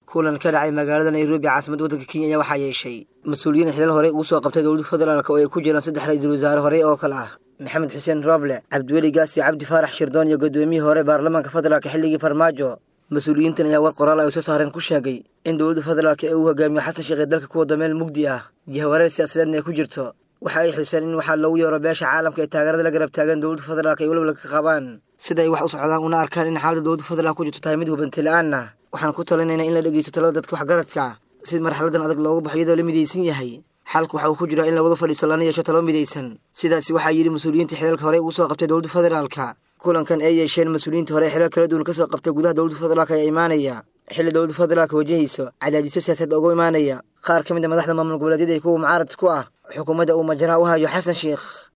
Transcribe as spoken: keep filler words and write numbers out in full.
kulan ka dhacay magaalada Nairobi caasimada waddanka Kenya ayaa waxaa yeeshay mas'uuliyiin xilal hore ugu soo qabtay dowladda federaalka oo ay ku jiraan saddex ra'iisul wasaare hore oo kala ah Maxamed Xuseen Roble, Cabdiweli Gaasi, Cabdi Faarax Shirdoon iyo gudoomiyihii hore baarlamaanka federaalka xilligii Farmaajo. Mas'uuliyiintan ayaa war qoraal ay soo saareen ku sheegay in dowladda federaalka ay u hogaamiyo Xasan Sheikh dalka ku wada meel mugdi ah jahawareer siyaasadeed ay ku jirto. Waxa ay xuseen in waxa lagu yeero beesha caalamka ee taageerada la garab taagan dowladda federaalka ay waliba ka qabaan sida ay wax u socdaan una arkaan in xaaladda dowladda federaalka ku jirto tahay mid hubanti la'aan ah. Waxaan ku talinaynaa in la dhageysto talada dadka waxgaradka si marxaladan adag loogu baxo iyadoo la midaysan yahay. xalku waxa uu ku jiraa in la wada fadhiisto lana yeesho talo midaysan. Sidaasi waxaa yiri mas'uuliyiinta xilalka hore ugu soo qabtay dowladda federaalka. Kulankan ay yeesheen mas'uuliyiinta hore xilal kala duwan ka soo qabtay gudaha dowladda federaalka ayaa imaanaya xilli dowladda federaalka wajahayso cadaadisyo siyaasadeed uga imaanaya qaar ka mid ah madaxda maamul goboleedyada ee kuwa mucaaradka ku ah xukuumadda uu majraa u hayo Xasan Sheikh.